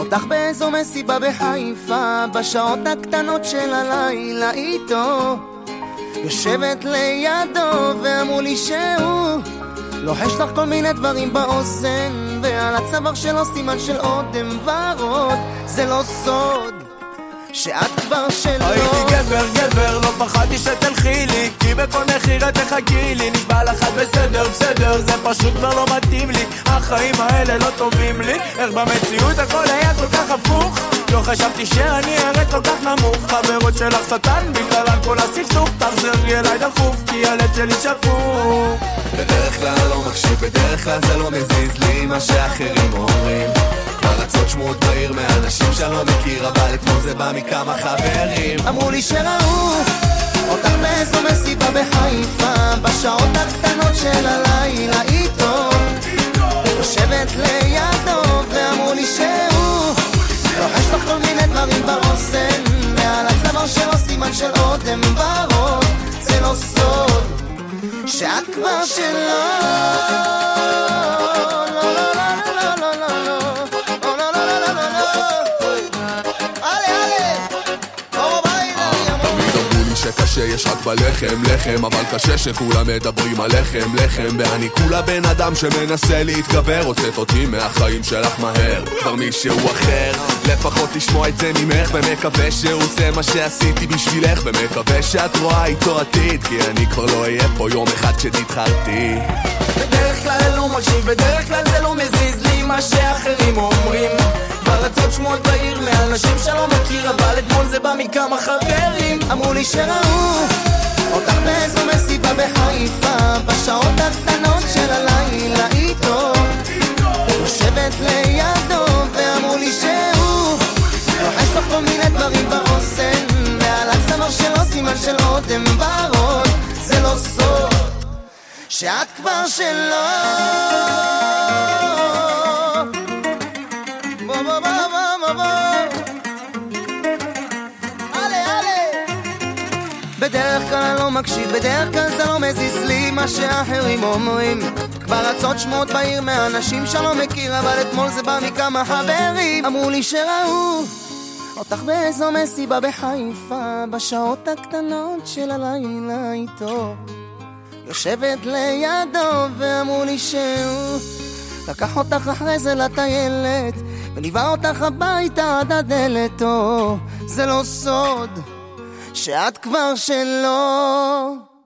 אותך באיזו מסיבה בחיפה, בשעות הקטנות של הלילה איתו, יושבת לידו ואמרו לי שהוא לוחש לך כל מיני דברים באוזן, ועל הצוואר שלו סימן של אודם ורוד. זה לא סוד שאת כבר שלו. הייתי גבר, לא פחדתי שתלכי לי, כי בכל מחיר את תחכי לי. נשבע לך את בסדר, זה פשוט כבר לא מתאים לי. החיים האלה לא טובים לי. איך במציאות הכל היה כל כך הפוך, לא חשבתי שאני ארד כל כך נמוך. חברות שלך שטן, בגללן כל הסכסוך. תחזרי אליי דחוף, כי הלב שלי שפוך. בדרך כלל לא מקשיב, בדרך כלל זה לא מזיז לי מה שאחרים אומרים. פרצות שמועות בעיר מאנשים שאני לא מכיר, אבל אתמול זה בא מכמה חברים. אמרו לי שראו אותך באיזו מסיבה בחיפה, בשעות הקטנות של הלילה איתו, יושבת לידו ואמרו לי שהוא לוחש לך כל מיני דברים באוזן, ועל הצוואר שלו סימן של אודם ורוד. זה לא סוד שאת כבר שלו. שקשה יש רק בלחם, לחם, אבל קשה שכולם מדברים על לחם, לחם. ואני כולה בן אדם שמנסה להתגבר, הוצאת אותי מהחיים שלך מהר, כבר מישהו אחר. לפחות לשמוע את זה ממך, ומקווה שהוא עושה מה שעשיתי בשבילך, ומקווה שאת רואה איתו עתיד, כי אני כבר לא אהיה פה יום אחד כשתתחרתי. בדרך כלל לא מקשיב, בדרך כלל זה לא מזיז לי מה שאחרים אומרים. פרצות שמועות בעיר מאנשים שלא מכיר, אבל אתמול זה בא מכמה חברים. אמרו לי שראו אותך באיזו מסיבה בחיפה, בשעות הקטנות של הלילה איתו, יושבת לידו ואמרו לי שהוא לוחש לך כל מיני דברים באוזן, ועל הצוואר שלו סימן של אודם ורוד. זה לא סוד שאת כבר שלו. בדרך כלל אני לא מקשיב, בדרך כלל זה לא מזיז לי מה שאחרים אומרים. כבר רצות שמות בעיר מאנשים שלא מכיר, אבל אתמול זה בא מכמה חברים. אמרו לי שראו אותך באיזו מסיבה בחיפה, בשעות הקטנות של הלילה איתו, יושבת לידו ואמרו לי שהוא לקח אותך אחרי זה לטיילת, וליווה אותך הביתה עד הדלת. זה לא סוד שאת כבר שלו.